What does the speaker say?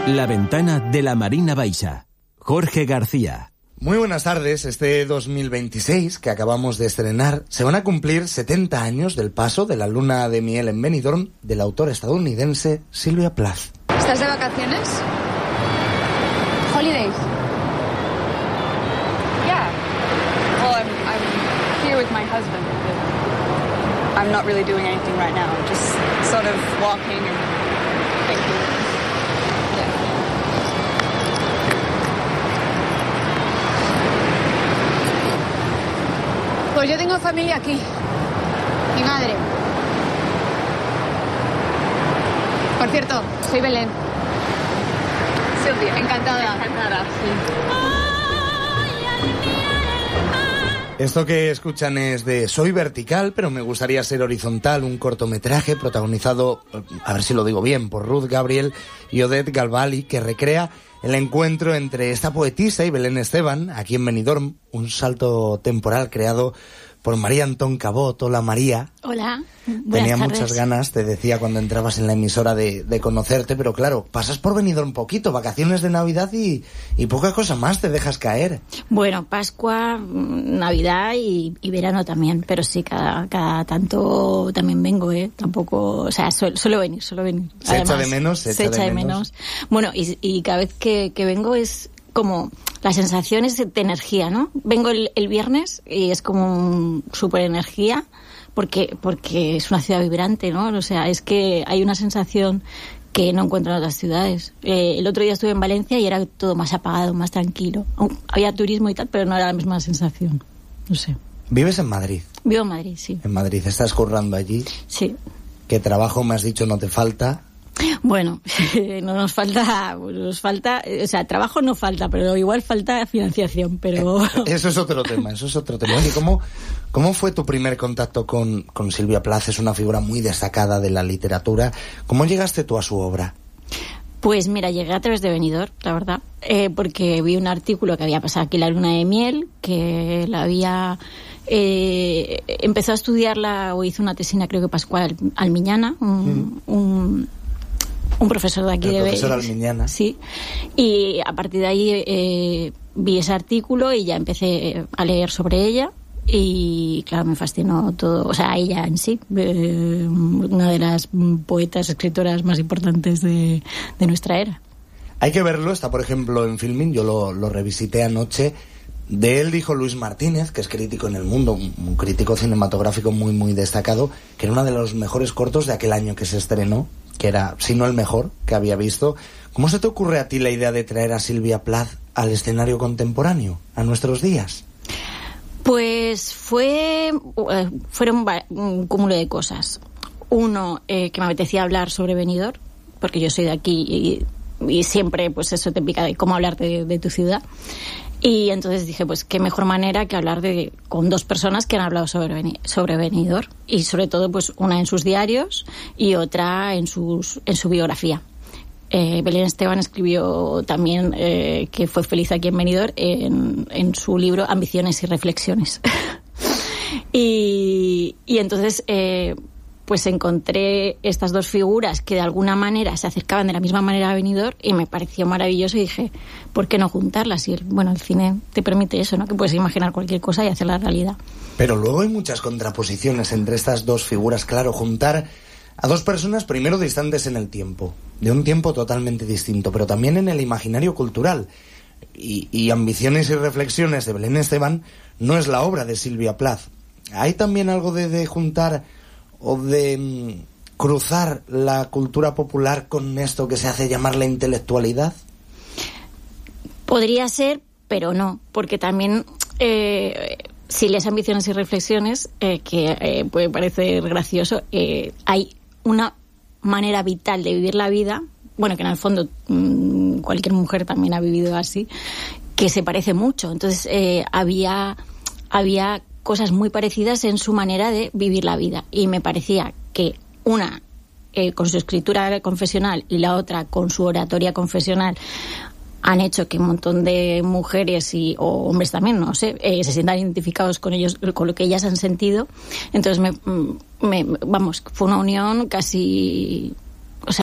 La ventana de la Marina Baixa. Jorge García. Muy buenas tardes. Este 2026 que acabamos de estrenar se van a cumplir 70 años del paso de la luna de miel en Benidorm de la autora estadounidense Sylvia Plath. ¿Estás de vacaciones? Holidays. Yeah. Well, I'm here with my husband. I'm not really doing anything right now. Just sort of walking and thinking. Pues yo tengo familia aquí. Mi madre. Por cierto, soy Belén. Silvia. Encantada. Encantada, sí. Esto que escuchan es de Soy Vertical, pero me gustaría ser horizontal, un cortometraje protagonizado, a ver si lo digo bien, por Ruth Gabriel y Odette Galvali, que recrea el encuentro entre esta poetisa y Belén Esteban, aquí en Benidorm, un salto temporal creado por María Antón Cabot. Hola, María. Hola. Tenía muchas ganas, te decía cuando entrabas en la emisora, de conocerte, pero claro, pasas por Benidorm un poquito, vacaciones de Navidad y poca cosa más te dejas caer. Bueno, Pascua, Navidad y verano también, pero sí, cada tanto también vengo, tampoco, o sea, suelo venir. ¿Se Además, echa de menos? Se echa de menos. Bueno, y cada vez que vengo es como la sensación es de energía, ¿no? Vengo el viernes y es como súper energía porque es una ciudad vibrante, ¿no? O sea, es que hay una sensación que no encuentro en otras ciudades. El otro día estuve en Valencia y era todo más apagado, más tranquilo. Había turismo y tal, pero no era la misma sensación. No sé. ¿Vives en Madrid? Vivo en Madrid, sí. En Madrid, ¿estás currando allí? Sí. ¿Qué trabajo, me has dicho, no te no Bueno, no nos falta, o sea, trabajo no falta, pero igual falta financiación, pero... Eso es otro tema. Oye, ¿cómo fue tu primer contacto con Sylvia Plath? Es una figura muy destacada de la literatura. ¿Cómo llegaste tú a su obra? Pues mira, llegué a través de Benidorm, la verdad, porque vi un artículo que había pasado aquí la luna de miel, que la había... empezó a estudiarla o hizo una tesina, creo que Pascual Almiñana, un profesor de aquí el de profesor Almiñana. Sí, y a partir de ahí vi ese artículo y ya empecé a leer sobre ella y claro, me fascinó todo, o sea, ella en sí, una de las poetas, escritoras más importantes de nuestra era. Hay que verlo, está por ejemplo en Filmin, yo lo revisité anoche. De él dijo Luis Martínez, que es crítico en El Mundo, un crítico cinematográfico muy muy destacado, que era uno de los mejores cortos de aquel año que se estrenó, que era, si no el mejor, que había visto. ¿Cómo se te ocurre a ti la idea de traer a Sylvia Plath al escenario contemporáneo, a nuestros días? Pues fueron un cúmulo de cosas. Uno, que me apetecía hablar sobre Benidorm, porque yo soy de aquí y siempre pues eso te pica de cómo hablar de tu ciudad. Y entonces dije, pues qué mejor manera que hablar con dos personas que han hablado sobre Benidorm y sobre todo pues una en sus diarios y otra en su biografía. Belén Esteban escribió también que fue feliz aquí en Benidorm en su libro Ambiciones y Reflexiones. y entonces pues encontré estas dos figuras que de alguna manera se acercaban de la misma manera a Benidorm y me pareció maravilloso y dije, ¿por qué no juntarlas? Y el cine te permite eso, ¿no? Que puedes imaginar cualquier cosa y hacerla realidad. Pero luego hay muchas contraposiciones entre estas dos figuras. Claro, juntar a dos personas primero distantes en el tiempo, de un tiempo totalmente distinto, pero también en el imaginario cultural. Y Ambiciones y Reflexiones de Belén Esteban no es la obra de Sylvia Plath. Hay también algo de juntar o de cruzar la cultura popular con esto que se hace llamar la intelectualidad. Podría ser, pero no, porque también si lees Ambiciones y Reflexiones, que puede parecer gracioso, hay una manera vital de vivir la vida, bueno, que en el fondo cualquier mujer también ha vivido así, que se parece mucho. Entonces había cosas muy parecidas en su manera de vivir la vida y me parecía que una con su escritura confesional y la otra con su oratoria confesional han hecho que un montón de mujeres o hombres también, no sé, se sientan identificados con ellos, con lo que ellas han sentido. Entonces, fue una unión casi